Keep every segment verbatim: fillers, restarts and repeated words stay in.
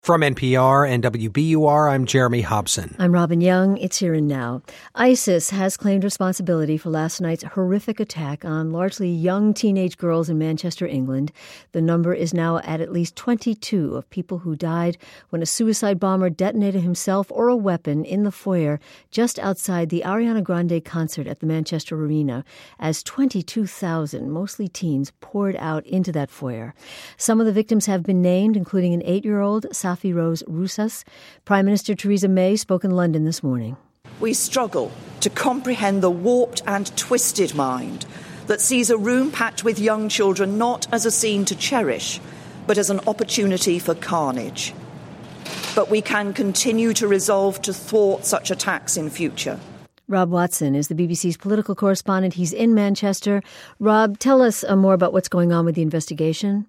From N P R and W B U R, I'm Jeremy Hobson. I'm Robin Young. It's Here and Now. ISIS has claimed responsibility for last night's horrific attack on largely young teenage girls in Manchester, England. The number is now at at least twenty-two of people who died when a suicide bomber detonated himself or a weapon in the foyer just outside the Ariana Grande concert at the Manchester Arena, as twenty-two thousand, mostly teens, poured out into that foyer. Some of the victims have been named, including an eight-year-old, Safi Rose Rousas. Prime Minister Theresa May spoke in London this morning. We struggle to comprehend the warped and twisted mind that sees a room packed with young children not as a scene to cherish, but as an opportunity for carnage. But we can continue to resolve to thwart such attacks in future. Rob Watson is the B B C's political correspondent. He's in Manchester. Rob, tell us uh, more about what's going on with the investigation.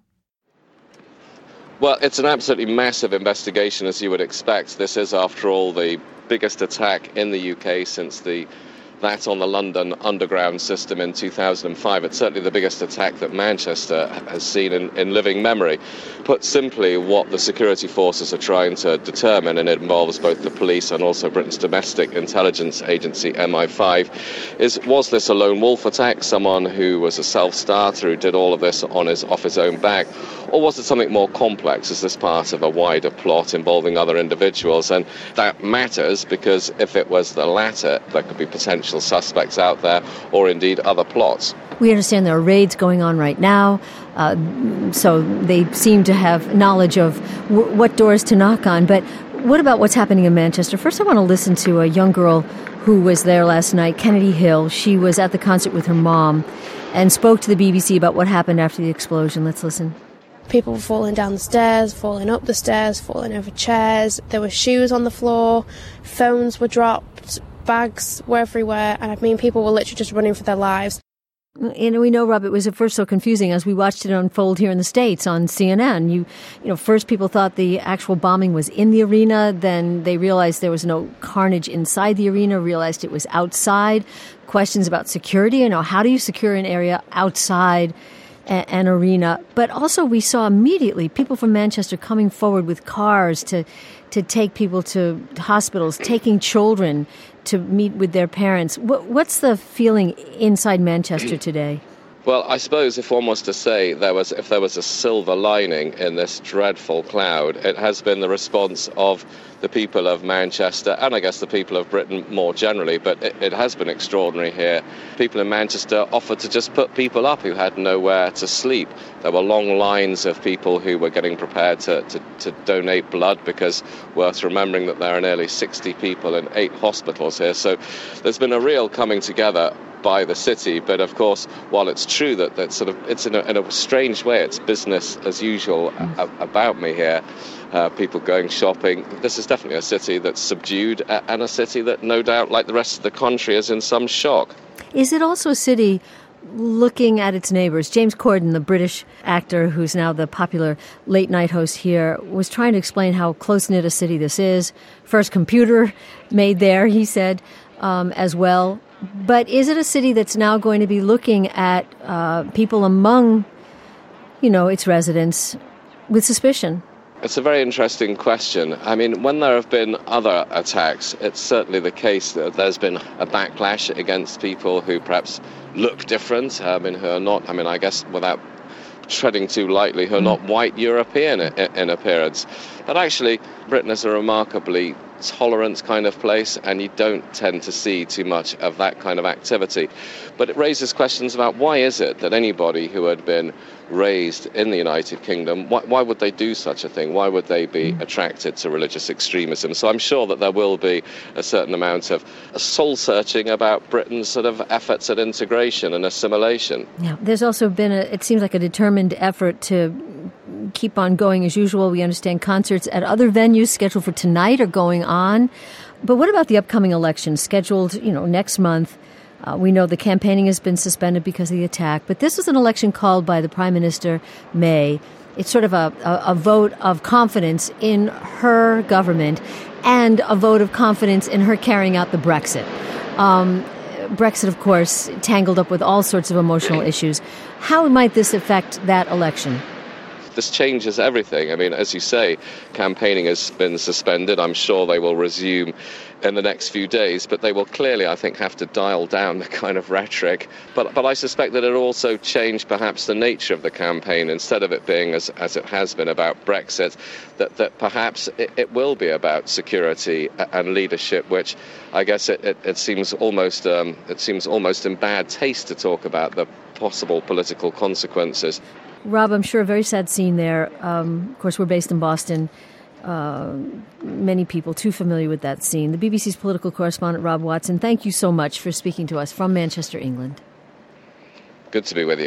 Well, it's an absolutely massive investigation, as you would expect. This is, after all, the biggest attack in the U K since the that on the London Underground system in two thousand five. It's certainly the biggest attack that Manchester has seen in, in living memory. Put simply, what the security forces are trying to determine, and it involves both the police and also Britain's domestic intelligence agency, M I five, is, was this a lone wolf attack, someone who was a self-starter who did all of this on his off his own back, or was it something more complex? Is this part of a wider plot involving other individuals? And that matters, because if it was the latter, there could be potential suspects out there, or indeed other plots. We understand there are raids going on right now, uh, so they seem to have knowledge of w- what doors to knock on. But what about what's happening in Manchester? First, I want to listen to a young girl who was there last night, Kennedy Hill. She was at the concert with her mom and spoke to the B B C about what happened after the explosion. Let's listen. People were falling down the stairs, falling up the stairs, falling over chairs. There were shoes on the floor, phones were dropped, bags were everywhere, and I mean, people were literally just running for their lives. And we know, Rob, it was at first so confusing as we watched it unfold here in the States on C N N. You, you know, first people thought the actual bombing was in the arena. Then they realized there was no carnage inside the arena, realized it was outside. Questions about security. You know, how do you secure an area outside a- an arena? But also we saw immediately people from Manchester coming forward with cars to, to take people to hospitals, taking children to meet with their parents. What, what's the feeling inside Manchester today? Well, I suppose if one was to say there was, if there was a silver lining in this dreadful cloud, it has been the response of the people of Manchester, and I guess the people of Britain more generally, but it, it has been extraordinary here. People in Manchester offered to just put people up who had nowhere to sleep. There were long lines of people who were getting prepared to, to, to donate blood, because worth remembering that there are nearly sixty people in eight hospitals here. So there's been a real coming together by the city, but of course, while it's true that, that sort of, it's in a, in a strange way, it's business as usual a, about me here. Uh, people going shopping. This is definitely a city that's subdued, and a city that, no doubt, like the rest of the country, is in some shock. Is it also a city looking at its neighbors? James Corden, the British actor who's now the popular late-night host here, was trying to explain how close-knit a city this is. First computer made there, he said, um, as well. But is it a city that's now going to be looking at uh, people among, you know, its residents with suspicion? It's a very interesting question. I mean, when there have been other attacks, it's certainly the case that there's been a backlash against people who perhaps look different, I mean, who are not, I mean, I guess without treading too lightly, who are not white European in, in appearance. But actually, Britain is a remarkably tolerant kind of place, and you don't tend to see too much of that kind of activity. But it raises questions about why is it that anybody who had been raised in the United Kingdom, why, why would they do such a thing? Why would they be attracted to religious extremism? So I'm sure that there will be a certain amount of soul-searching about Britain's sort of efforts at integration and assimilation. Yeah, there's also been, a, it seems like a determined effort to keep on going as usual. We understand concerts at other venues scheduled for tonight are going on. But what about the upcoming election scheduled, you know, next month? Uh, we know the campaigning has been suspended because of the attack, but this was an election called by the Prime Minister May. It's sort of a, a, a vote of confidence in her government and a vote of confidence in her carrying out the Brexit. Um, Brexit, of course, tangled up with all sorts of emotional issues. How might this affect that election? this changes everything. I mean, as you say, campaigning has been suspended. I'm sure they will resume in the next few days, but they will clearly, I think, have to dial down the kind of rhetoric. But but I suspect that it'll also change perhaps the nature of the campaign. Instead of it being, as as it has been, about Brexit, that, that perhaps it, it will be about security and leadership, which I guess it, it, it seems almost um, it seems almost in bad taste to talk about the possible political consequences. Rob, I'm sure a very sad scene there. Um, of course, we're based in Boston. Uh, many people too familiar with that scene. The B B C's political correspondent, Rob Watson, thank you so much for speaking to us from Manchester, England. Good to be with you.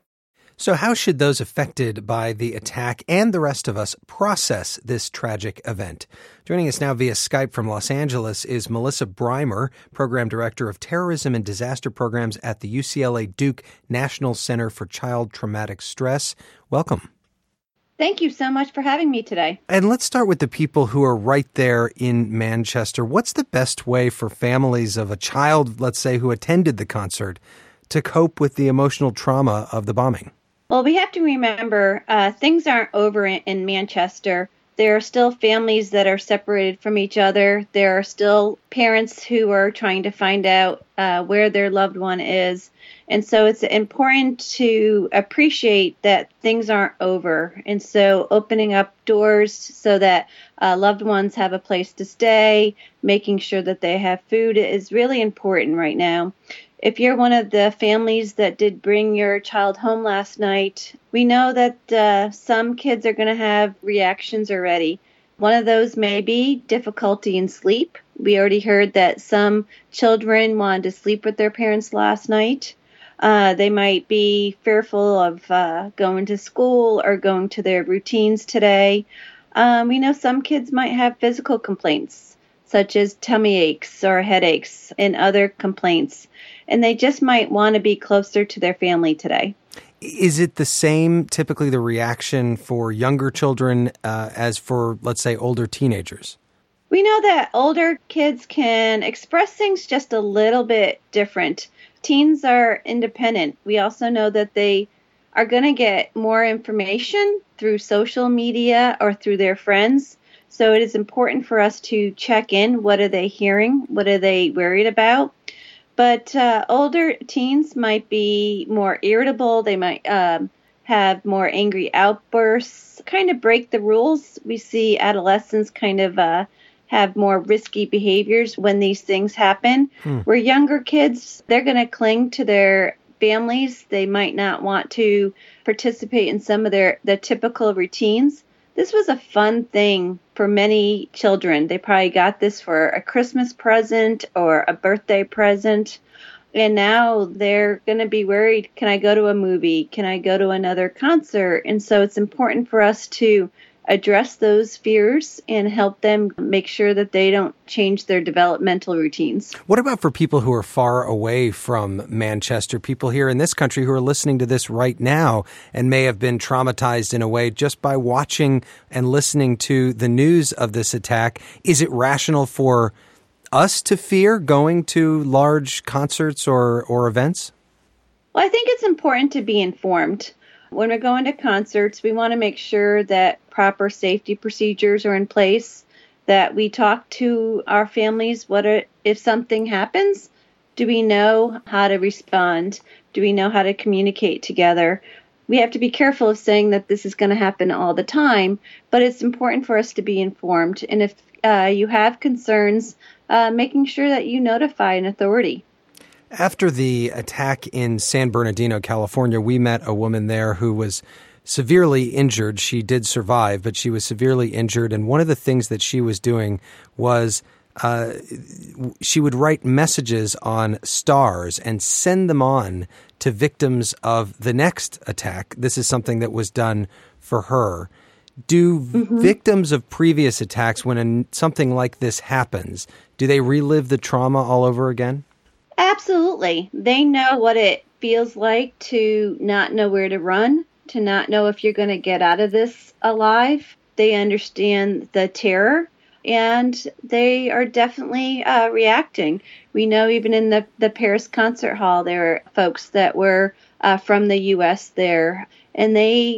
So how should those affected by the attack and the rest of us process this tragic event? Joining us now via Skype from Los Angeles is Melissa Breimer, Program Director of Terrorism and Disaster Programs at the U C L A Duke National Center for Child Traumatic Stress. Welcome. Thank you so much for having me today. And let's start with the people who are right there in Manchester. What's the best way for families of a child, let's say, who attended the concert to cope with the emotional trauma of the bombing? Well, we have to remember uh, things aren't over in, in Manchester. There are still families that are separated from each other. There are still parents who are trying to find out uh, where their loved one is. And so it's important to appreciate that things aren't over. And so opening up doors so that uh, loved ones have a place to stay, making sure that they have food is really important right now. If you're one of the families that did bring your child home last night, we know that uh, some kids are going to have reactions already. One of those may be difficulty in sleep. We already heard that some children wanted to sleep with their parents last night. Uh, they might be fearful of uh, going to school or going to their routines today. Um, we know some kids might have physical complaints, such as tummy aches or headaches and other complaints, and they just might want to be closer to their family today. Is it the same, typically, the reaction for younger children uh, as for, let's say, older teenagers? We know that older kids can express things just a little bit different. Teens are independent. We also know that they are going to get more information through social media or through their friends. So it is important for us to check in. What are they hearing? What are they worried about? But uh, older teens might be more irritable. They might um, have more angry outbursts, kind of break the rules. We see adolescents kind of uh, have more risky behaviors when these things happen. Hmm. Where younger kids, they're going to cling to their families. They might not want to participate in some of their the typical routines. This was a fun thing for many children. They probably got this for a Christmas present or a birthday present. And now they're going to be worried, can I go to a movie? Can I go to another concert? And so it's important for us to address those fears and help them make sure that they don't change their developmental routines. What about for people who are far away from Manchester, people here in this country who are listening to this right now and may have been traumatized in a way just by watching and listening to the news of this attack? Is it rational for us to fear going to large concerts or, or events? Well, I think it's important to be informed. When we're going to concerts, we want to make sure that proper safety procedures are in place, that we talk to our families. What are, if something happens, do we know how to respond? Do we know how to communicate together? We have to be careful of saying that this is going to happen all the time, but it's important for us to be informed. And if uh, you have concerns, uh, making sure that you notify an authority. After the attack in San Bernardino, California, we met a woman there who was severely injured. She did survive, but she was severely injured. And one of the things that she was doing was uh, she would write messages on stars and send them on to victims of the next attack. This is something that was done for her. Do mm-hmm. victims of previous attacks, when a, something like this happens, do they relive the trauma all over again? Absolutely. They know what it feels like to not know where to run, to not know if you're going to get out of this alive. They understand the terror, and they are definitely uh, reacting. We know even in the, the Paris Concert Hall, there were folks that were uh, from the U S there, and they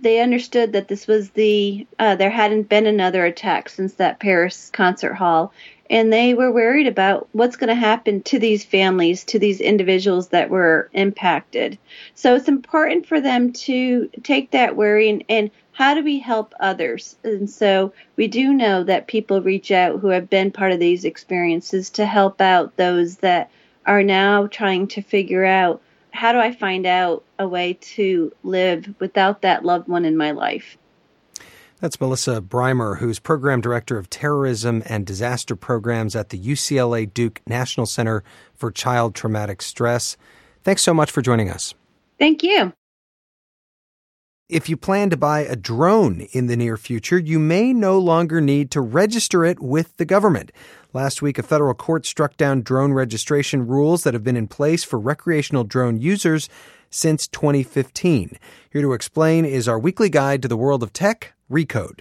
they understood that this was the, uh, there hadn't been another attack since that Paris concert hall. And they were worried about what's going to happen to these families, to these individuals that were impacted. So it's important for them to take that worry and, and how do we help others? And so we do know that people reach out who have been part of these experiences to help out those that are now trying to figure out, how do I find out a way to live without that loved one in my life? That's Melissa Breimer, who's Program Director of Terrorism and Disaster Programs at the U C L A Duke National Center for Child Traumatic Stress. Thanks so much for joining us. Thank you. If you plan to buy a drone in the near future, you may no longer need to register it with the government. Last week, a federal court struck down drone registration rules that have been in place for recreational drone users since twenty fifteen. Here to explain is our weekly guide to the world of tech, Recode.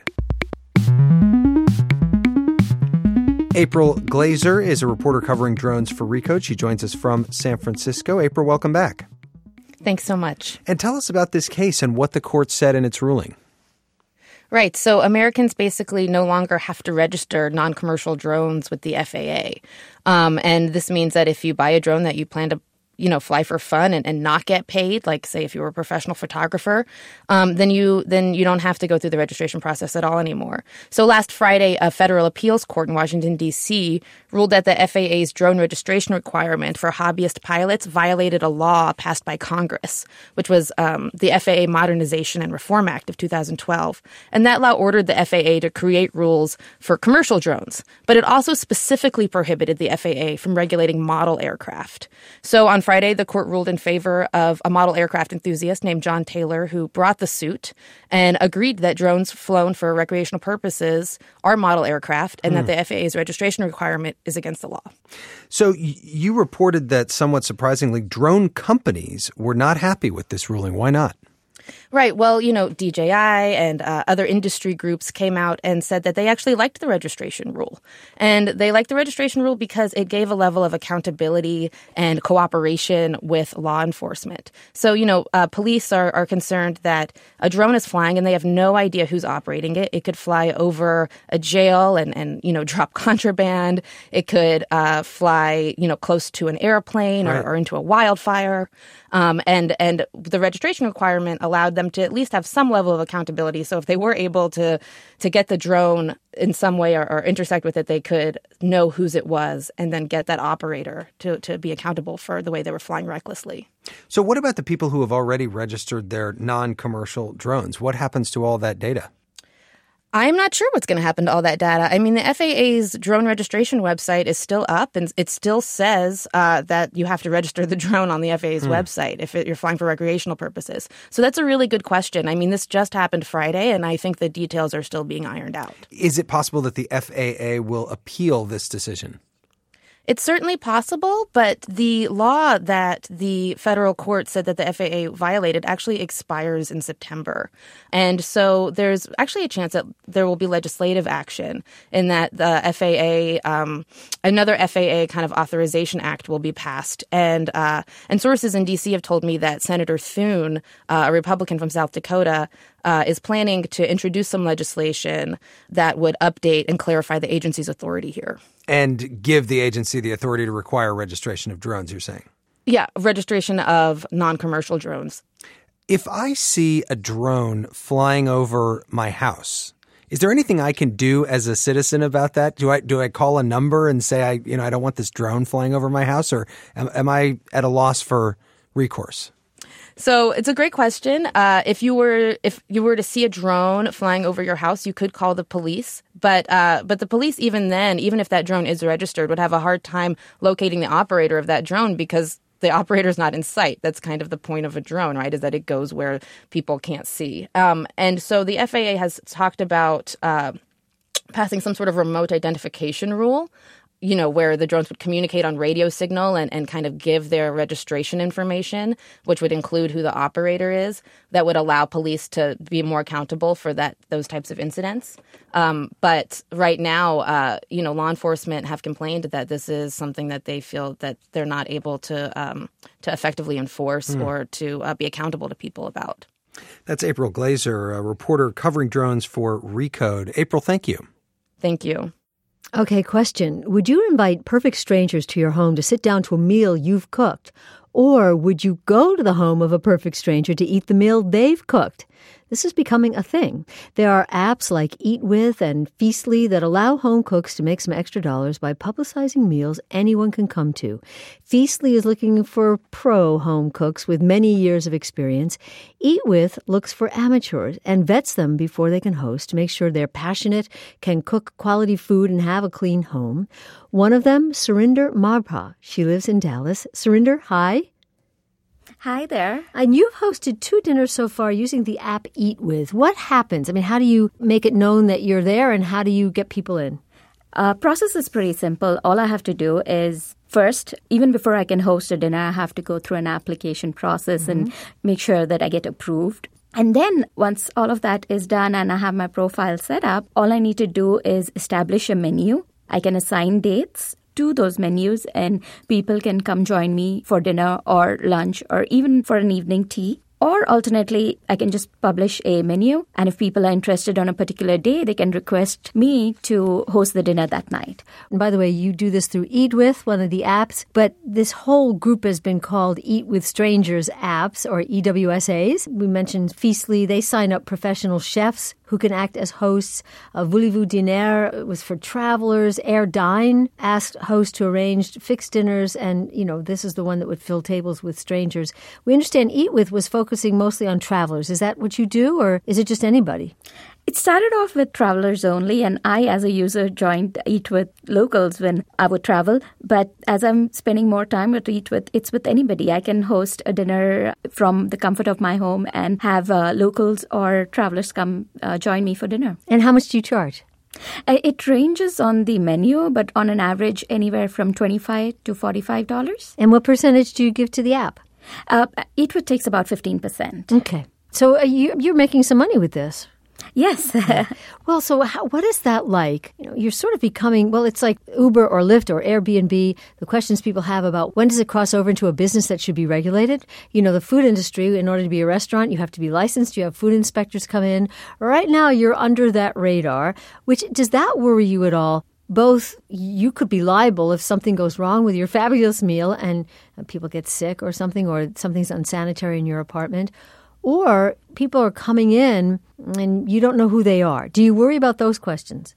April Glazer is a reporter covering drones for Recode. She joins us from San Francisco. April, welcome back. Thanks so much. And tell us about this case and what the court said in its ruling. Right. So Americans basically no longer have to register non-commercial drones with the F A A. Um, and this means that if you buy a drone that you plan to you know, fly for fun and, and not get paid, like say if you were a professional photographer, um, then you then you don't have to go through the registration process at all anymore. So last Friday, a federal appeals court in Washington, D C ruled that the F A A's drone registration requirement for hobbyist pilots violated a law passed by Congress, which was um, the F A A Modernization and Reform Act of two thousand twelve. And that law ordered the F A A to create rules for commercial drones, but it also specifically prohibited the F A A from regulating model aircraft. So on Friday, the court ruled in favor of a model aircraft enthusiast named John Taylor, who brought the suit and agreed that drones flown for recreational purposes are model aircraft and mm. that the F A A's registration requirement is against the law. So y- you reported that, somewhat surprisingly, drone companies were not happy with this ruling. Why not? Right. Well, you know, D J I and uh, other industry groups came out and said that they actually liked the registration rule. And they liked the registration rule because it gave a level of accountability and cooperation with law enforcement. So, you know, uh, police are, are concerned that a drone is flying and they have no idea who's operating it. It could fly over a jail and, and you know, drop contraband. It could uh, fly, you know, close to an airplane or, right. or into a wildfire. Um, and, and the registration requirement allowed them to at least have some level of accountability. So if they were able to to get the drone in some way or, or intersect with it, they could know whose it was and then get that operator to, to be accountable for the way they were flying recklessly. So what about the people who have already registered their non-commercial drones? What happens to all that data? I'm not sure what's going to happen to all that data. I mean, the F A A's drone registration website is still up, and it still says uh, that you have to register the drone on the F A A's mm. website if it, you're flying for recreational purposes. So that's a really good question. I mean, this just happened Friday, and I think the details are still being ironed out. Is it possible that the F A A will appeal this decision? It's certainly possible, but the law that the federal court said that the F A A violated actually expires in September. And so there's actually a chance that there will be legislative action in that the F A A, um, another F A A kind of authorization act will be passed. And uh, and sources in D C have told me that Senator Thune, uh, a Republican from South Dakota, uh, is planning to introduce some legislation that would update and clarify the agency's authority here. And give the agency the authority to require registration of drones, you're saying? Yeah, registration of non-commercial drones. If I see a drone flying over my house, is there anything I can do as a citizen about that? Do I do I call a number and say, I you know, I don't want this drone flying over my house, or am, am I at a loss for recourse? So it's a great question. Uh, if you were if you were to see a drone flying over your house, you could call the police. But uh, but the police, even then, even if that drone is registered, would have a hard time locating the operator of that drone because the operator's not in sight. That's kind of the point of a drone, right, is that it goes where people can't see. Um, and so the F A A has talked about uh, passing some sort of remote identification rule, you know, where the drones would communicate on radio signal and, and kind of give their registration information, which would include who the operator is, that would allow police to be more accountable for that those types of incidents. Um, but right now, uh, you know, law enforcement have complained that this is something that they feel that they're not able to um, to effectively enforce mm. or to uh, be accountable to people about. That's April Glazer, a reporter covering drones for Recode. April, thank you. Thank you. Okay, question. Would you invite perfect strangers to your home to sit down to a meal you've cooked? Or would you go to the home of a perfect stranger to eat the meal they've cooked? This is becoming a thing. There are apps like Eat With and Feastly that allow home cooks to make some extra dollars by publicizing meals anyone can come to. Feastly is looking for pro home cooks with many years of experience. Eat With looks for amateurs and vets them before they can host to make sure they're passionate, can cook quality food, and have a clean home. One of them, Surinder Mabha. She lives in Dallas. Surinder, hi. Hi there. And you've hosted two dinners so far using the app Eat With. What happens? I mean, how do you make it known that you're there, and how do you get people in? Uh, process is pretty simple. All I have to do is first, even before I can host a dinner, I have to go through an application process mm-hmm. and make sure that I get approved. And then once all of that is done and I have my profile set up, all I need to do is establish a menu. I can assign dates to those menus, and people can come join me for dinner or lunch or even for an evening tea. Or alternately, I can just publish a menu, and if people are interested on a particular day, they can request me to host the dinner that night. And by the way, you do this through Eat With, one of the apps, but this whole group has been called Eat With Strangers apps, or E W S As. We mentioned Feastly. They sign up professional chefs who can act as hosts. Uh, Voulez-vous dîner was for travelers. Air Dine asked hosts to arrange fixed dinners, and, you know, this is the one that would fill tables with strangers. We understand Eat With was focusing mostly on travelers. Is that what you do, or is it just anybody? It started off with travelers only, and I, as a user, joined Eat With locals when I would travel. But as I'm spending more time with Eat With, it's with anybody. I can host a dinner from the comfort of my home and have uh, locals or travelers come uh, join me for dinner. And how much do you charge? It ranges on the menu, but on an average, anywhere from twenty-five dollars to forty-five dollars. And what percentage do you give to the app? Uh, Eat With takes about fifteen percent. Okay. So uh, you, you're making some money with this. Yes. Well, so how, what is that like? You know, you're sort of becoming, well, it's like Uber or Lyft or Airbnb. The questions people have about when does it cross over into a business that should be regulated? You know, the food industry, in order to be a restaurant, you have to be licensed. You have food inspectors come in. Right now, you're under that radar. Which, does that worry you at all? Both, you could be liable if something goes wrong with your fabulous meal and people get sick or something, or something's unsanitary in your apartment. Or people are coming in and you don't know who they are. Do you worry about those questions?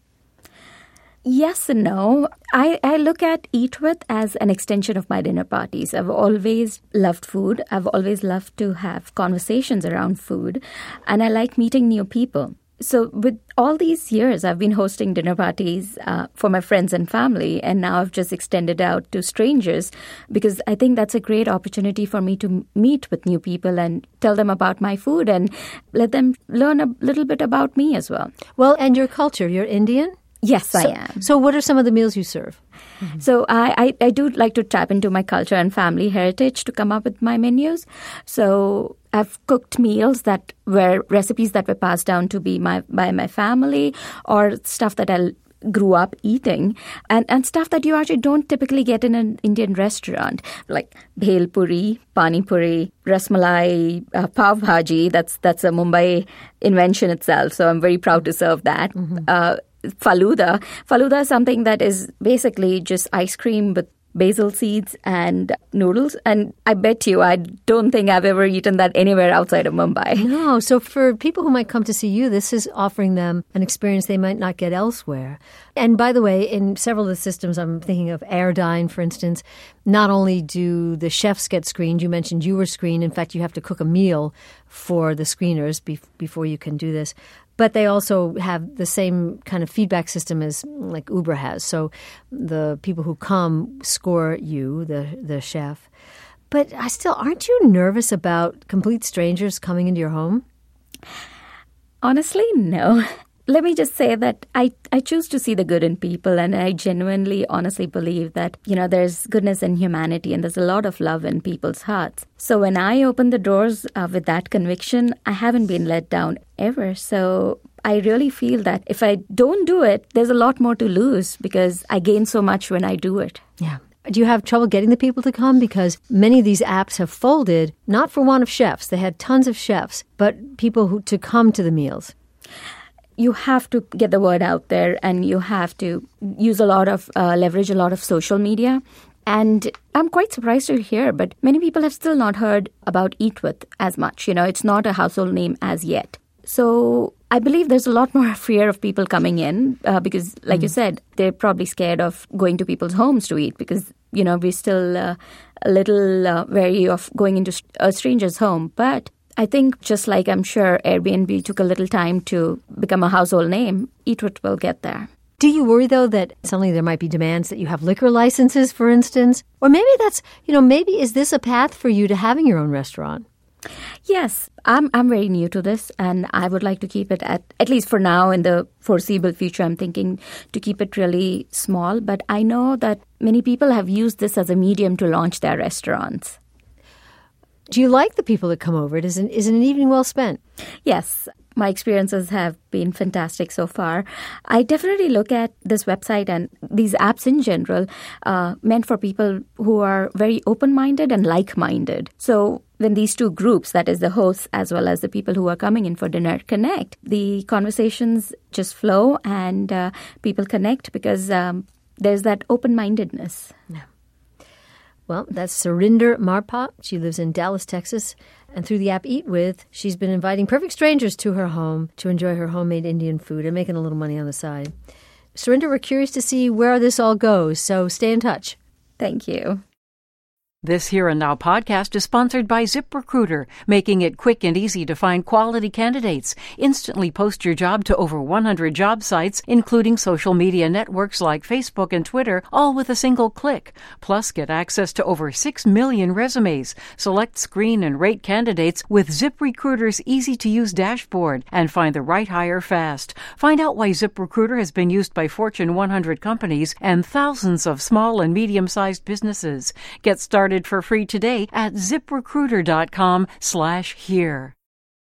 Yes and no. I, I look at Eat With as an extension of my dinner parties. I've always loved food. I've always loved to have conversations around food. And I like meeting new people. So with all these years, I've been hosting dinner parties uh, for my friends and family, and now I've just extended out to strangers because I think that's a great opportunity for me to meet with new people and tell them about my food and let them learn a little bit about me as well. Well, and your culture, you're Indian? Yes, so, I am. So what are some of the meals you serve? Mm-hmm. So I, I, I do like to tap into my culture and family heritage to come up with my menus. So I've cooked meals that were recipes that were passed down to me my, by my family, or stuff that I grew up eating, and, and stuff that you actually don't typically get in an Indian restaurant, like bhel puri, pani puri, rasmalai, uh, pav bhaji. That's, that's a Mumbai invention itself, so I'm very proud to serve that. Mm-hmm. Uh, Faluda. Faluda is something that is basically just ice cream with basil seeds and noodles. And I bet you, I don't think I've ever eaten that anywhere outside of Mumbai. No. So for people who might come to see you, this is offering them an experience they might not get elsewhere. And by the way, in several of the systems, I'm thinking of Air Dine, for instance, not only do the chefs get screened, you mentioned you were screened. In fact, you have to cook a meal for the screeners be- before you can do this. But they also have the same kind of feedback system as like Uber has. So the people who come score you, the the chef. But I still, aren't you nervous about complete strangers coming into your home? Honestly, no. Let me just say that I, I choose to see the good in people, and I genuinely, honestly believe that, you know, there's goodness in humanity and there's a lot of love in people's hearts. So when I open the doors uh, with that conviction, I haven't been let down ever. So I really feel that if I don't do it, there's a lot more to lose because I gain so much when I do it. Yeah. Do you have trouble getting the people to come? Because many of these apps have folded, not for want of chefs. They had tons of chefs, but people who to come to the meals. You have to get the word out there, and you have to use a lot of, uh, leverage a lot of social media. And I'm quite surprised to hear, but many people have still not heard about Eat With as much. You know, it's not a household name as yet. So I believe there's a lot more fear of people coming in uh, because, like mm. you said, they're probably scared of going to people's homes to eat because, you know, we're still uh, a little uh, wary of going into a stranger's home. But I think just like I'm sure Airbnb took a little time to become a household name, Eat With will get there. Do you worry, though, that suddenly there might be demands that you have liquor licenses, for instance? Or maybe that's, you know, maybe is this a path for you to having your own restaurant? Yes, I'm I'm very new to this, and I would like to keep it at, at least for now in the foreseeable future, I'm thinking to keep it really small. But I know that many people have used this as a medium to launch their restaurants. Do you like the people that come over? Is an, is an evening well spent? Yes. My experiences have been fantastic so far. I definitely look at this website and these apps in general uh, meant for people who are very open-minded and like-minded. So when these two groups, that is the hosts as well as the people who are coming in for dinner, connect, the conversations just flow and uh, people connect because um, there's that open-mindedness. Yeah. Well, that's Surinder Marpat. She lives in Dallas, Texas. And through the app Eat With, she's been inviting perfect strangers to her home to enjoy her homemade Indian food and making a little money on the side. Surinder, we're curious to see where this all goes, so stay in touch. Thank you. This Here and Now podcast is sponsored by ZipRecruiter, making it quick and easy to find quality candidates. Instantly post your job to over one hundred job sites, including social media networks like Facebook and Twitter, all with a single click. Plus, get access to over six million resumes. Select, screen, and rate candidates with ZipRecruiter's easy-to-use dashboard and find the right hire fast. Find out why ZipRecruiter has been used by Fortune one hundred companies and thousands of small and medium-sized businesses. Get started for free today at ziprecruiter.com slash here.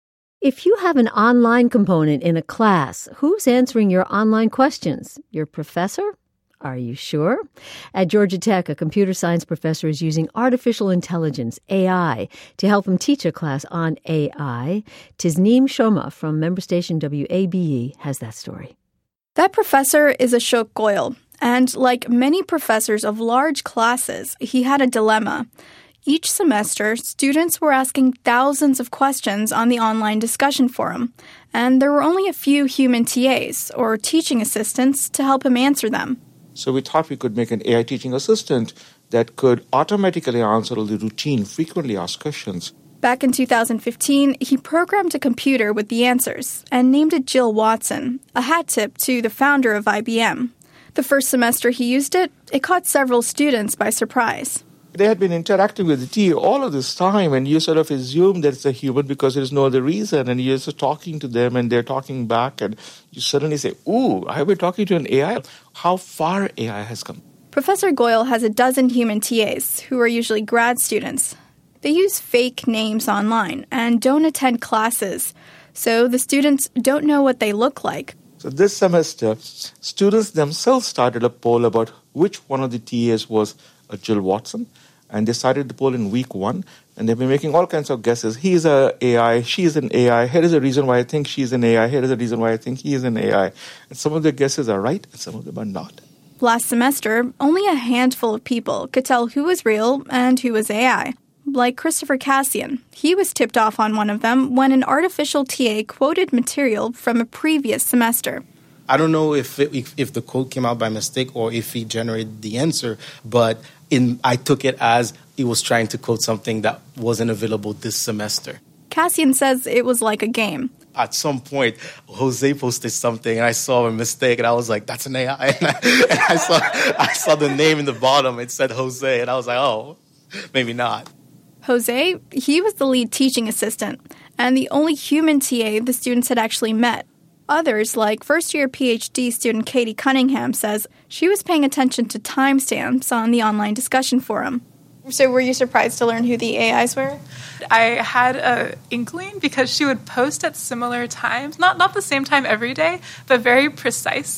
If you have an online component in a class, who's answering your online questions? Your professor? Are you sure? At Georgia Tech, a computer science professor is using artificial intelligence, A I, to help him teach a class on A I. Tisneem Shoma from member station W A B E has that story. That professor is Ashok Goyal. And like many professors of large classes, he had a dilemma. Each semester, students were asking thousands of questions on the online discussion forum, and there were only a few human T As, or teaching assistants, to help him answer them. So we thought we could make an A I teaching assistant that could automatically answer all the routine, frequently asked questions. Back in two thousand fifteen, he programmed a computer with the answers and named it Jill Watson, a hat tip to the founder of I B M. The first semester he used it, it caught several students by surprise. They had been interacting with the T A all of this time, and you sort of assume that it's a human because there's no other reason, and you're just talking to them, and they're talking back, and you suddenly say, ooh, I've been talking to an A I. How far A I has come. Professor Goyal has a dozen human T As, who are usually grad students. They use fake names online and don't attend classes, so the students don't know what they look like. So this semester, students themselves started a poll about which one of the T As was a Jill Watson, and they started the poll in week one, and they've been making all kinds of guesses. He's an A I, she's an A I, here is a reason why I think she's an A I, here is a reason why I think he is an A I. And some of the guesses are right, and some of them are not. Last semester, only a handful of people could tell who was real and who was A I. Like Christopher Cassian. He was tipped off on one of them when an artificial T A quoted material from a previous semester. I don't know if it, if, if the quote came out by mistake or if he generated the answer, but in, I took it as he was trying to quote something that wasn't available this semester. Cassian says it was like a game. At some point, Jose posted something, and I saw a mistake, and I was like, that's an A I. And I, and I saw I saw the name in the bottom. It said Jose, and I was like, oh, maybe not. Jose, he was the lead teaching assistant and the only human T A the students had actually met. Others, like first-year P H D student Katie Cunningham, says she was paying attention to timestamps on the online discussion forum. So were you surprised to learn who the A Is were? I had an inkling because she would post at similar times, not, not the same time every day, but very precise.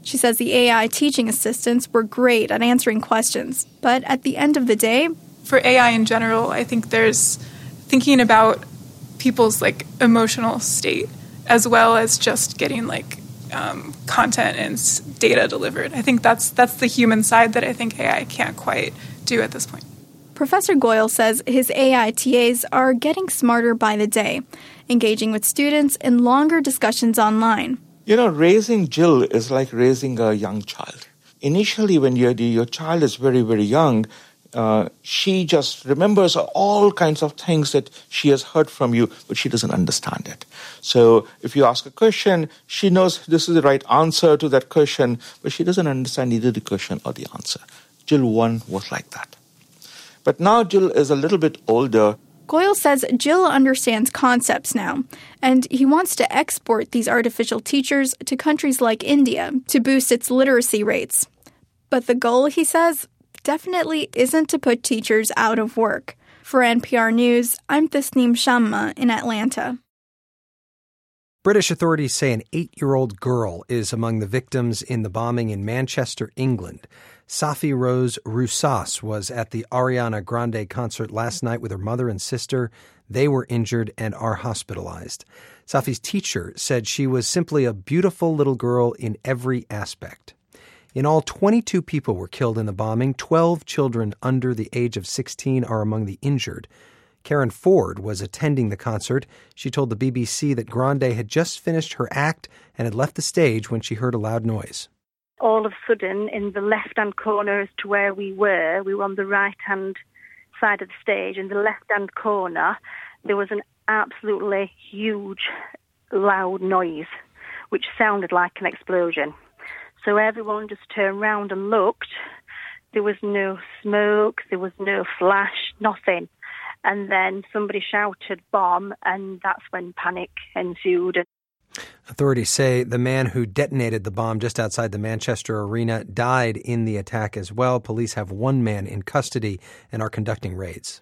She says the A I teaching assistants were great at answering questions, but at the end of the day... For A I in general, I think there's thinking about people's like emotional state as well as just getting like um, content and s- data delivered. I think that's that's the human side that I think A I can't quite do at this point. Professor Goyle says his A I T As are getting smarter by the day, engaging with students in longer discussions online. You know, raising Jill is like raising a young child. Initially, when your your child is very, very young, uh, she just remembers all kinds of things that she has heard from you, but she doesn't understand it. So if you ask a question, she knows this is the right answer to that question, but she doesn't understand either the question or the answer. Jill one was like that. But now Jill is a little bit older. Goyle says Jill understands concepts now, and he wants to export these artificial teachers to countries like India to boost its literacy rates. But the goal, he says, definitely isn't to put teachers out of work. For N P R News, I'm Tasneem Shamma in Atlanta. British authorities say an eight-year-old girl is among the victims in the bombing in Manchester, England. Safi Rose Roussas was at the Ariana Grande concert last night with her mother and sister. They were injured and are hospitalized. Safi's teacher said she was simply a beautiful little girl in every aspect. In all, twenty-two people were killed in the bombing. twelve children under the age of sixteen are among the injured. Karen Ford was attending the concert. She told the B B C that Grande had just finished her act and had left the stage when she heard a loud noise. All of a sudden, in the left-hand corner as to where we were, we were on the right-hand side of the stage. In the left-hand corner, there was an absolutely huge, loud noise, which sounded like an explosion. So everyone just turned round and looked. There was no smoke, there was no flash, nothing. And then somebody shouted bomb, and that's when panic ensued. Authorities say the man who detonated the bomb just outside the Manchester Arena died in the attack as well. Police have one man in custody and are conducting raids.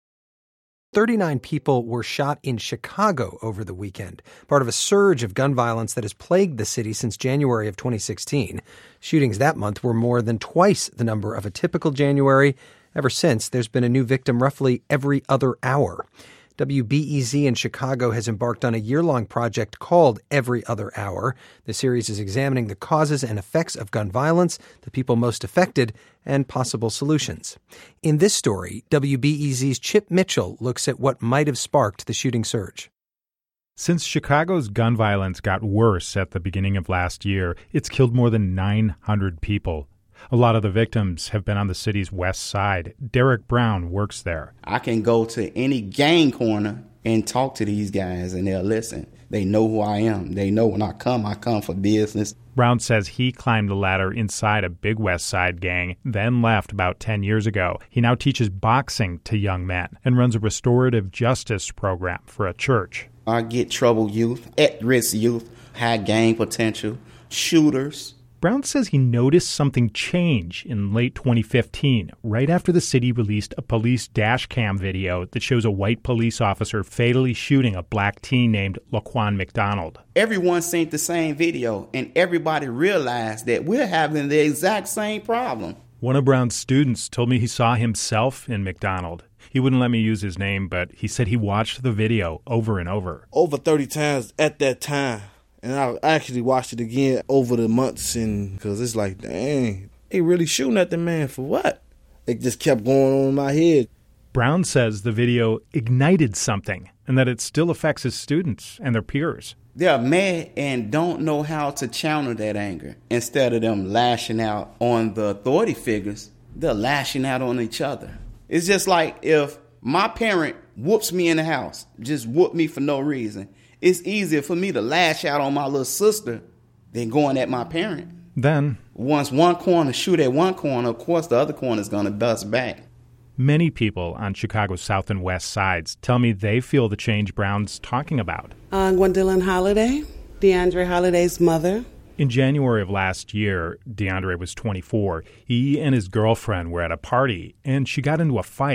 thirty-nine people were shot in Chicago over the weekend, part of a surge of gun violence that has plagued the city since January of twenty sixteen. Shootings that month were more than twice the number of a typical January. Ever since, there's been a new victim roughly every other hour. W B E Z in Chicago has embarked on a year-long project called Every Other Hour. The series is examining the causes and effects of gun violence, the people most affected, and possible solutions. In this story, W B E Z's Chip Mitchell looks at what might have sparked the shooting surge. Since Chicago's gun violence got worse at the beginning of last year, it's killed more than nine hundred people. A lot of the victims have been on the city's west side. Derek Brown works there. I can go to any gang corner and talk to these guys, and they'll listen. They know who I am. They know when I come, I come for business. Brown says he climbed the ladder inside a big West Side gang, then left about ten years ago. He now teaches boxing to young men and runs a restorative justice program for a church. I get troubled youth, at-risk youth, high gang potential, shooters. Brown says he noticed something change in late twenty fifteen, right after the city released a police dash cam video that shows a white police officer fatally shooting a black teen named Laquan McDonald. Everyone seen the same video, and everybody realized that we're having the exact same problem. One of Brown's students told me he saw himself in McDonald. He wouldn't let me use his name, but he said he watched the video over and over. Over thirty times at that time. And I actually watched it again over the months, and because it's like, dang, they really shooting at the man for what? It just kept going on in my head. Brown says the video ignited something and that it still affects his students and their peers. They're mad and don't know how to channel that anger. Instead of them lashing out on the authority figures, they're lashing out on each other. It's just like if my parent whoops me in the house, just whoop me for no reason. It's easier for me to lash out on my little sister than going at my parent. Then, once one corner shoot at one corner, of course the other corner is going to dust back. Many people on Chicago's south and west sides tell me they feel the change Brown's talking about. Uh, Gwendolyn Holiday, DeAndre Holiday's mother. In January of last year, DeAndre was twenty-four. He and his girlfriend were at a party, and she got into a fight.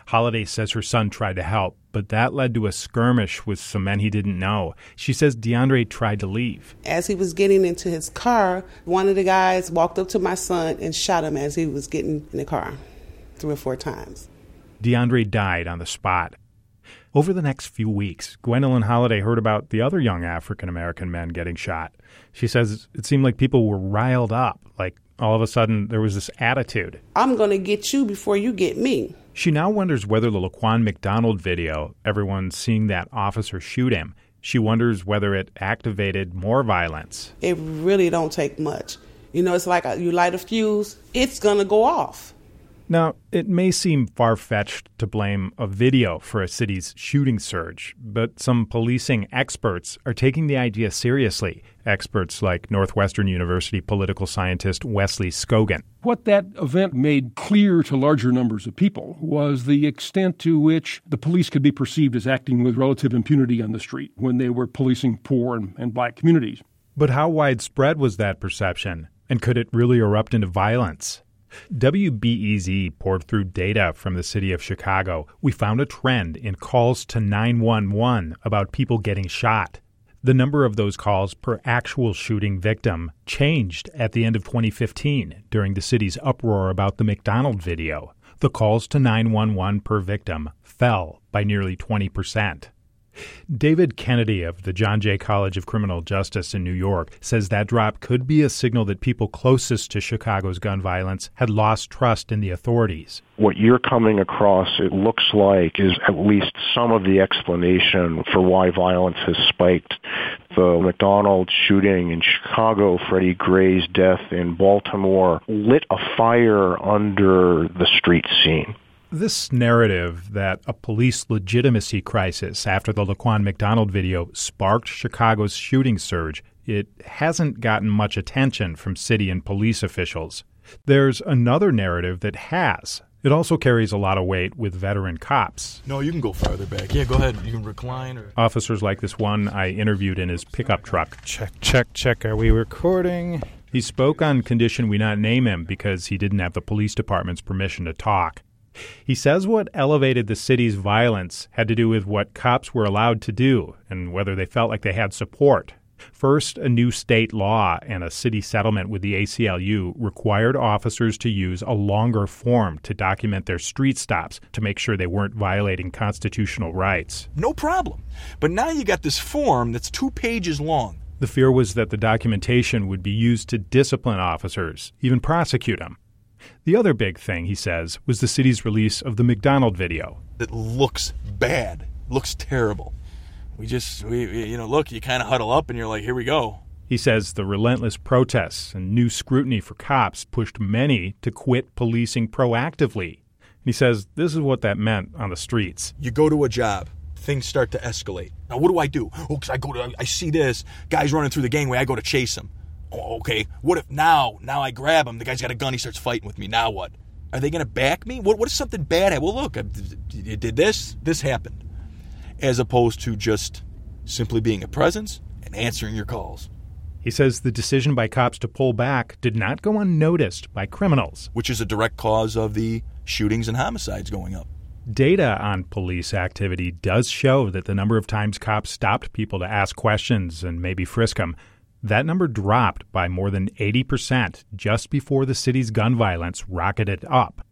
Holiday says her son tried to help, but that led to a skirmish with some men he didn't know. She says DeAndre tried to leave. As he was getting into his car, one of the guys walked up to my son and shot him as he was getting in the car three or four times. DeAndre died on the spot. Over the next few weeks, Gwendolyn Holiday heard about the other young African-American men getting shot. She says it seemed like people were riled up, like all of a sudden there was this attitude. I'm going to get you before you get me. She now wonders whether the Laquan McDonald video, everyone seeing that officer shoot him, she wonders whether it activated more violence. It really don't take much. You know, it's like a, you light a fuse, it's going to go off. Now, it may seem far-fetched to blame a video for a city's shooting surge, but some policing experts are taking the idea seriously, experts like Northwestern University political scientist Wesley Skogan. What that event made clear to larger numbers of people was the extent to which the police could be perceived as acting with relative impunity on the street when they were policing poor and, and black communities. But how widespread was that perception, and could it really erupt into violence? W B E Z poured through data from the city of Chicago. We found a trend in calls to nine one one about people getting shot. The number of those calls per actual shooting victim changed at the end of twenty fifteen during the city's uproar about the McDonald video. The calls to nine one one per victim fell by nearly twenty percent. David Kennedy of the John Jay College of Criminal Justice in New York says that drop could be a signal that people closest to Chicago's gun violence had lost trust in the authorities. What you're coming across, it looks like, is at least some of the explanation for why violence has spiked. The McDonald shooting in Chicago, Freddie Gray's death in Baltimore, lit a fire under the street scene. This narrative that a police legitimacy crisis after the Laquan McDonald video sparked Chicago's shooting surge, it hasn't gotten much attention from city and police officials. There's another narrative that has. It also carries a lot of weight with veteran cops. No, you can go farther back. Yeah, go ahead. You can recline. Or... Officers like this one I interviewed in his pickup truck. Check, check, check. Are we recording? He spoke on condition we not name him because he didn't have the police department's permission to talk. He says what elevated the city's violence had to do with what cops were allowed to do and whether they felt like they had support. First, a new state law and a city settlement with the A C L U required officers to use a longer form to document their street stops to make sure they weren't violating constitutional rights. No problem. But now you got this form that's two pages long. The fear was that the documentation would be used to discipline officers, even prosecute them. The other big thing, he says, was the city's release of the McDonald video. It looks bad, looks terrible. We just, we, you know, look, you kind of huddle up and you're like, here we go. He says the relentless protests and new scrutiny for cops pushed many to quit policing proactively. He says this is what that meant on the streets. You go to a job, things start to escalate. Now, what do I do? Oh, because I go to, I see this, guy's running through the gangway, I go to chase him. Oh, okay, what if now, now I grab him, the guy's got a gun, he starts fighting with me, now what? Are they going to back me? What, what if something bad happened? Well, look, I, you did this, this happened. As opposed to just simply being a presence and answering your calls. He says the decision by cops to pull back did not go unnoticed by criminals. Which is a direct cause of the shootings and homicides going up. Data on police activity does show that the number of times cops stopped people to ask questions and maybe frisk them, that number dropped by more than eighty percent just before the city's gun violence rocketed up.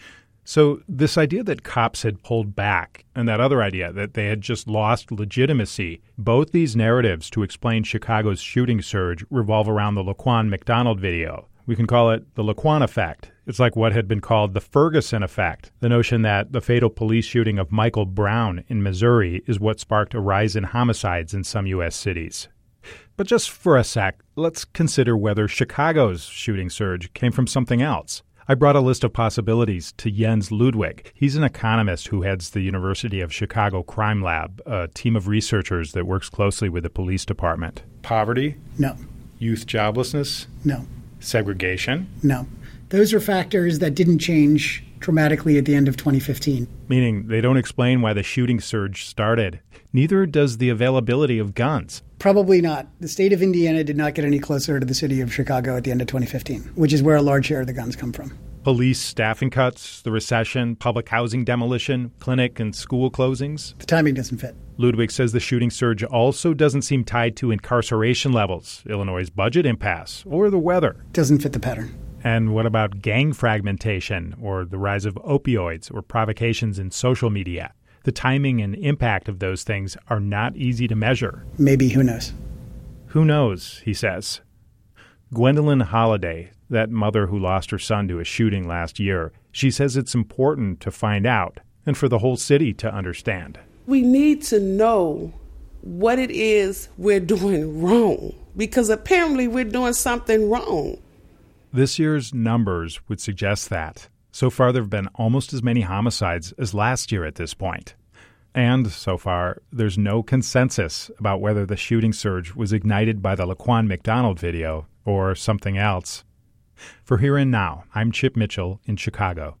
So this idea that cops had pulled back and that other idea that they had just lost legitimacy, both these narratives to explain Chicago's shooting surge revolve around the Laquan McDonald video. We can call it the Laquan effect. It's like what had been called the Ferguson effect, the notion that the fatal police shooting of Michael Brown in Missouri is what sparked a rise in homicides in some U S cities. But just for a sec, let's consider whether Chicago's shooting surge came from something else. I brought a list of possibilities to Jens Ludwig. He's an economist who heads the University of Chicago Crime Lab, a team of researchers that works closely with the police department. Poverty? No. Youth joblessness? No. Segregation? No. Those are factors that didn't change dramatically at the end of twenty fifteen. Meaning they don't explain why the shooting surge started. Neither does the availability of guns. Probably not. The state of Indiana did not get any closer to the city of Chicago at the end of twenty fifteen, which is where a large share of the guns come from. Police staffing cuts, the recession, public housing demolition, clinic and school closings. The timing doesn't fit. Ludwig says the shooting surge also doesn't seem tied to incarceration levels, Illinois' budget impasse, or the weather. Doesn't fit the pattern. And what about gang fragmentation, or the rise of opioids, or provocations in social media? The timing and impact of those things are not easy to measure. Maybe, who knows? Who knows, he says. Gwendolyn Holliday, that mother who lost her son to a shooting last year, she says it's important to find out and for the whole city to understand. We need to know what it is we're doing wrong, because apparently we're doing something wrong. This year's numbers would suggest that. So far, there have been almost as many homicides as last year at this point. And so far, there's no consensus about whether the shooting surge was ignited by the Laquan McDonald video or something else. For Here and Now, I'm Chip Mitchell in Chicago.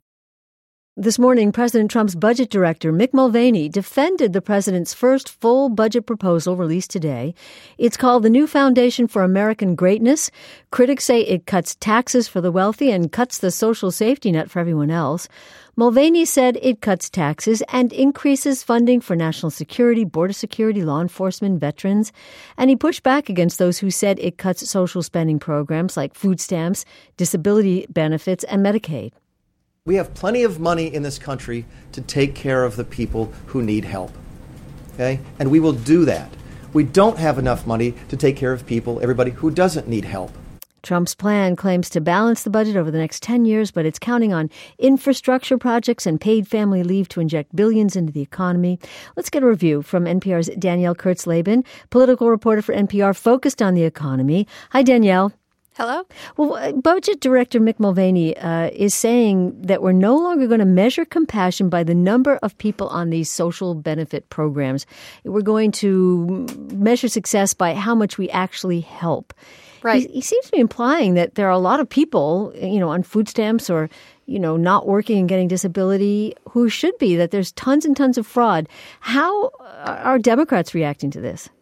This morning, President Trump's budget director, Mick Mulvaney, defended the president's first full budget proposal released today. It's called the New Foundation for American Greatness. Critics say it cuts taxes for the wealthy and cuts the social safety net for everyone else. Mulvaney said it cuts taxes and increases funding for national security, border security, law enforcement, veterans. And he pushed back against those who said it cuts social spending programs like food stamps, disability benefits, and Medicaid. We have plenty of money in this country to take care of the people who need help, okay? And we will do that. We don't have enough money to take care of people, everybody who doesn't need help. Trump's plan claims to balance the budget over the next ten years, but it's counting on infrastructure projects and paid family leave to inject billions into the economy. Let's get a review from N P R's Danielle Kurtz-Laban, political reporter for N P R focused on the economy. Hi, Danielle. Hello? Well, Budget Director Mick Mulvaney uh, is saying that we're no longer going to measure compassion by the number of people on these social benefit programs. We're going to measure success by how much we actually help. Right. He, he seems to be implying that there are a lot of people, you know, on food stamps or, you know, not working and getting disability who should be, that there's tons and tons of fraud. How are Democrats reacting to this?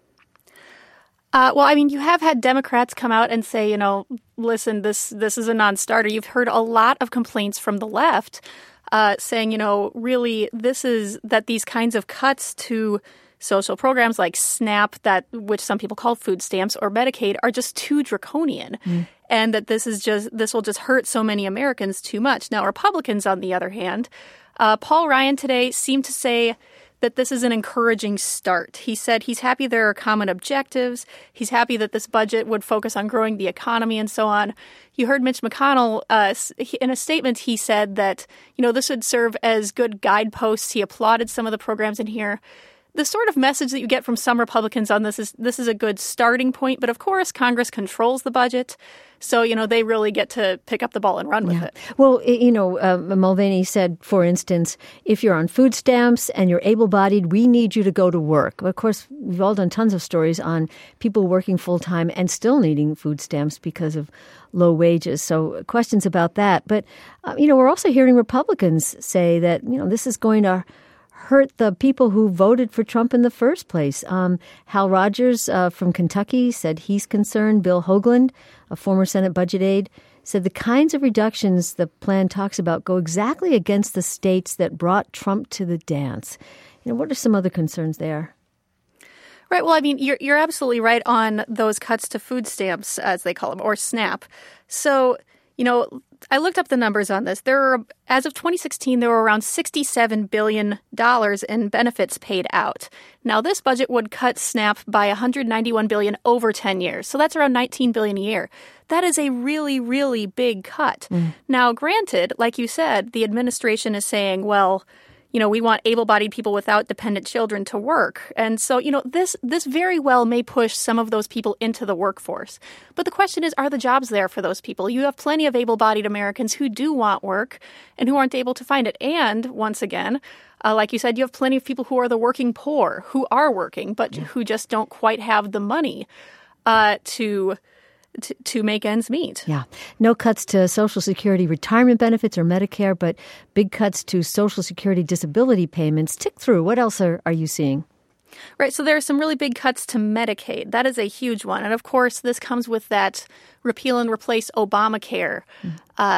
Uh, well, I mean, you have had Democrats come out and say, you know, listen, this this is a non-starter. You've heard a lot of complaints from the left uh, saying, you know, really, this is that these kinds of cuts to social programs like SNAP, that which some people call food stamps, or Medicaid, are just too draconian, mm. and that this is just this will just hurt so many Americans too much. Now, Republicans, on the other hand, uh, Paul Ryan today seemed to say that this is an encouraging start. He said he's happy there are common objectives. He's happy that this budget would focus on growing the economy and so on. You heard Mitch McConnell, uh, in a statement, he said that, you know, this would serve as good guideposts. He applauded some of the programs in here. The sort of message that you get from some Republicans on this is this is a good starting point. But of course, Congress controls the budget. So, you know, they really get to pick up the ball and run with yeah. it. Well, you know, uh, Mulvaney said, for instance, if you're on food stamps and you're able-bodied, we need you to go to work. Of course, we've all done tons of stories on people working full-time and still needing food stamps because of low wages. So questions about that. But, uh, you know, we're also hearing Republicans say that, you know, this is going to hurt the people who voted for Trump in the first place. Um, Hal Rogers uh, from Kentucky said he's concerned. Bill Hoagland, a former Senate budget aide, said the kinds of reductions the plan talks about go exactly against the states that brought Trump to the dance. You know, what are some other concerns there? Right. Well, I mean, you're you're absolutely right on those cuts to food stamps, as they call them, or SNAP. So, you know, I looked up the numbers on this. There are, as of twenty sixteen, there were around sixty-seven billion dollars in benefits paid out. Now, this budget would cut SNAP by one hundred ninety-one billion dollars over ten years. So that's around nineteen billion dollars a year. That is a really, really big cut. Mm. Now, granted, like you said, the administration is saying, well, you know, we want able-bodied people without dependent children to work. And so, you know, this this very well may push some of those people into the workforce. But the question is, are the jobs there for those people? You have plenty of able-bodied Americans who do want work and who aren't able to find it. And once again, uh, like you said, you have plenty of people who are the working poor, who are working, but yeah. who just don't quite have the money uh, to... To, to make ends meet. Yeah. No cuts to Social Security retirement benefits or Medicare, but big cuts to Social Security disability payments. Tick through. What else are, are you seeing? Right. So there are some really big cuts to Medicaid. That is a huge one. And of course, this comes with that repeal and replace Obamacare mm. uh,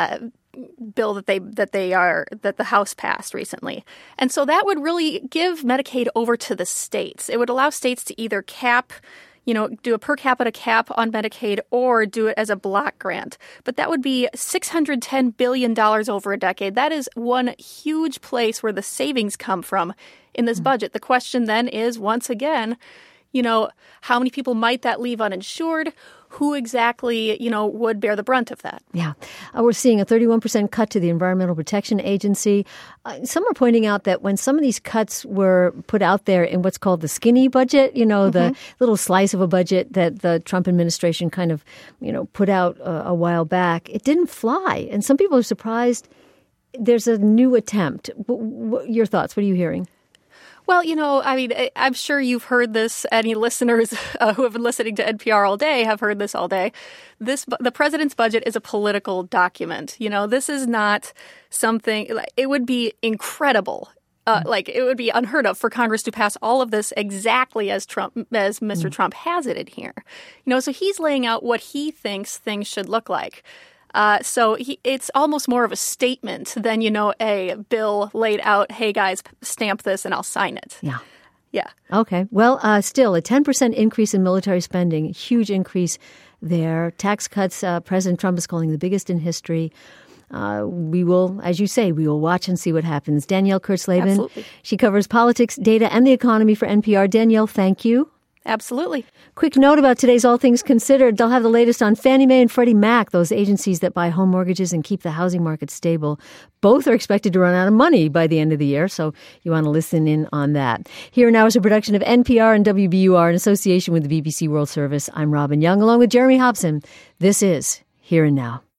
bill that they that they are that the House passed recently. And so that would really give Medicaid over to the states. It would allow states to either cap, you know, do a per capita cap on Medicaid or do it as a block grant. But that would be six hundred ten billion dollars over a decade. That is one huge place where the savings come from in this budget. The question then is, once again, you know, how many people might that leave uninsured? Who exactly, you know, would bear the brunt of that? Yeah. Uh, we're seeing a thirty-one percent cut to the Environmental Protection Agency. Uh, some are pointing out that when some of these cuts were put out there in what's called the skinny budget, you know, mm-hmm. the little slice of a budget that the Trump administration kind of, you know, put out uh, a while back, it didn't fly. And some people are surprised there's a new attempt. W- w- your thoughts? What are you hearing? Well, you know, I mean, I'm sure you've heard this. Any listeners uh, who have been listening to N P R all day have heard this all day. This, the president's budget is a political document. You know, this is not something, it would be incredible. Uh, like, it would be unheard of for Congress to pass all of this exactly as Trump, as Mister Mm. Trump has it in here. You know, so he's laying out what he thinks things should look like. Uh, so he, it's almost more of a statement than, you know, a bill laid out, hey, guys, stamp this and I'll sign it. Yeah. Yeah. Okay. Well, uh, still, a ten percent increase in military spending, huge increase there. Tax cuts, uh, President Trump is calling the biggest in history. Uh, we will, as you say, we will watch and see what happens. Danielle Kurtzleben, Absolutely. She covers politics, data, and the economy for N P R. Danielle, thank you. Absolutely. Quick note about today's All Things Considered. They'll have the latest on Fannie Mae and Freddie Mac, those agencies that buy home mortgages and keep the housing market stable. Both are expected to run out of money by the end of the year, so you want to listen in on that. Here Now is a production of N P R and W B U R in association with the B B C World Service. I'm Robin Young, along with Jeremy Hobson. This is Here and Now.